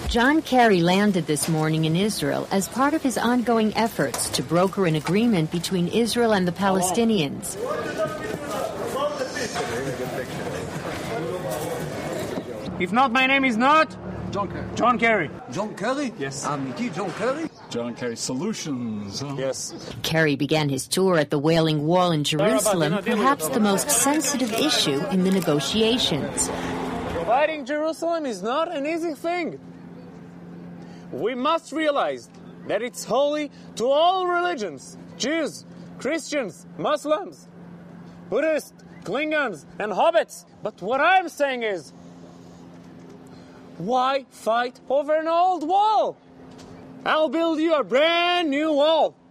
John Kerry landed this morning in Israel as part of his ongoing efforts to broker an agreement between Israel and the Palestinians. If not, my name is not John Kerry. John Kerry. John Kerry? Yes. Amity John Kerry? John Kerry Solutions. Yes. Kerry began his tour at the Wailing Wall in Jerusalem, perhaps the most sensitive issue in the negotiations. Dividing Jerusalem is not an easy thing. We must realize that it's holy to all religions, Jews, Christians, Muslims, Buddhists, Klingons, and hobbits. But what I'm saying is, why fight over an old wall? I'll build you a brand new wall.